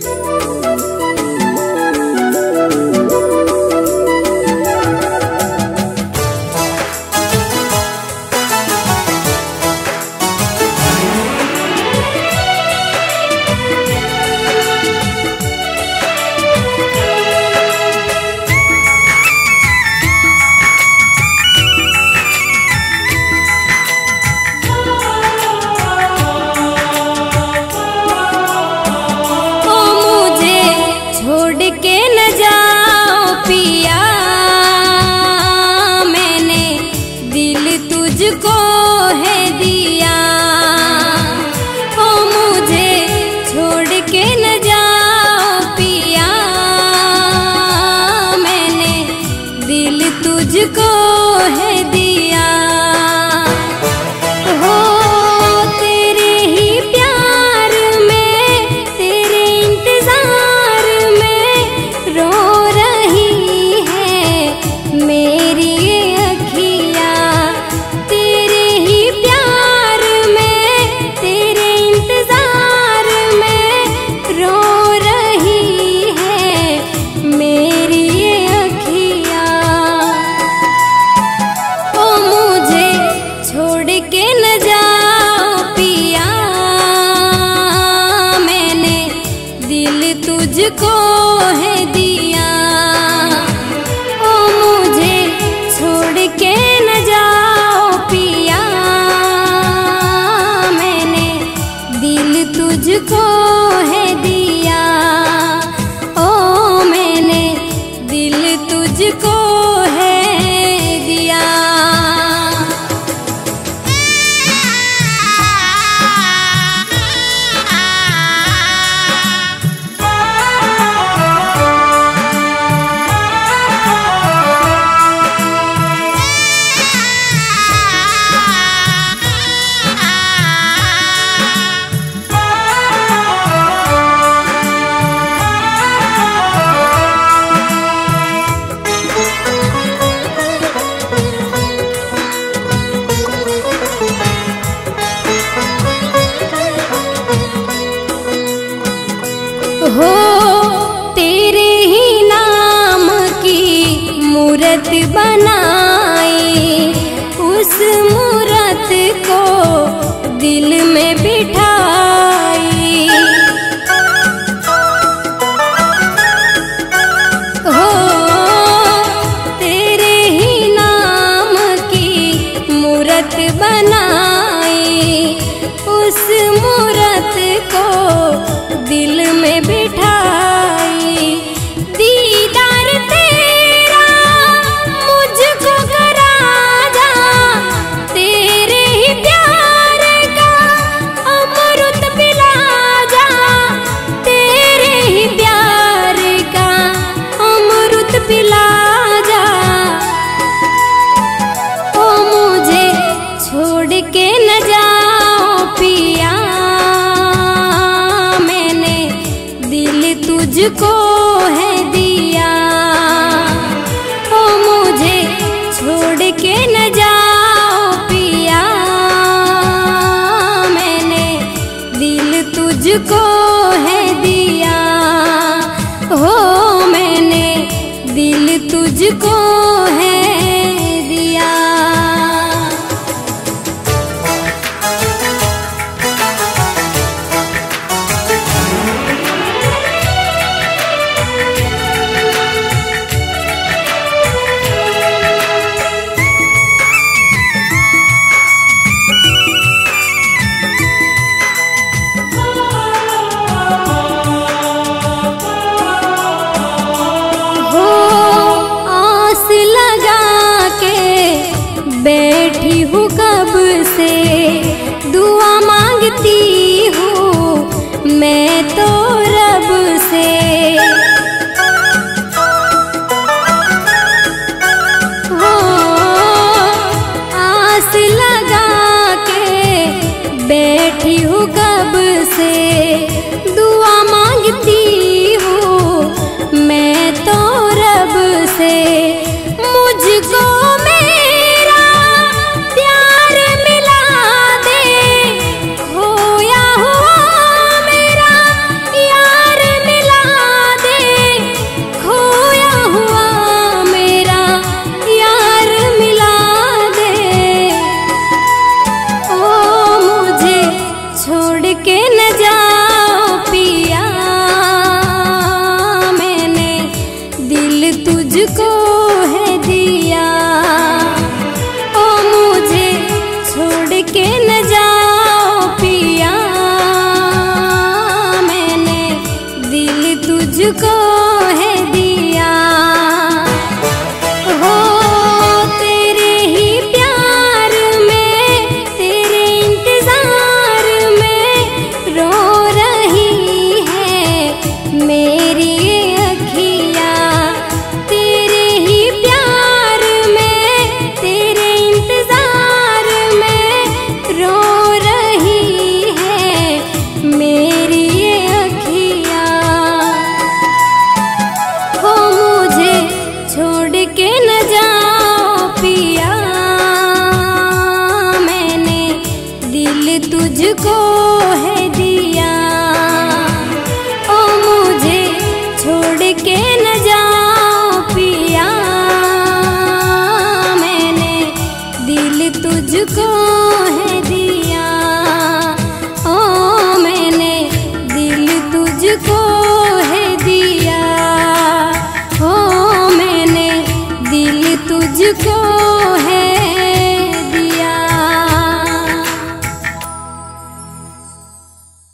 तुझको है दिया, ओ मुझे छोड़ के न जाओ पिया, मैंने दिल तुझको है दिया। हो तेरे ही प्यार में, तेरे इंतजार में रो रही है मेरी तुझको है दिया, ओ मुझे छोड़ के न जाओ पिया, मैंने दिल तुझको है दिया, ओ मैंने दिल तुझको है दिया। हो तेरे ही नाम की मूरत बनाई, उस मूरत को दिल में बिठाई, हो तेरे ही नाम की मूरत बनाई, उस मूरत को दिल में बिठाई, दीदार तेरा मुझको करा जा, तेरे ही प्यार का अमृत पिला जा, तेरे ही प्यार का अमृत पिला जा, ओ मुझे छोड़ के न जाओ पिया, तुझको है दिया, ओ मुझे छोड़ के न जाओ पिया, मैंने दिल तुझको है दिया, हो मैंने दिल तुझको है दिया। बैठी हूँ कब से दुआ मांगती हूँ मैं तो रब से, हो आस लगा के बैठी हूँ कब से दुआ मांगती हूँ मैं तो रब से, मुझको यार मिला तुझको है दिया। हो तेरे ही प्यार में, तेरे इंतजार में रो रही है मेरी ये अखियाँ। तेरे ही प्यार में, तेरे इंतजार में रो रही है मेरी ये अखियाँ। हो मुझे छोड़ के न जाओ पिया, मैंने दिल तुझको है दिया। ओ मुझे छोड़ के न जाओ पिया, मैंने दिल तुझको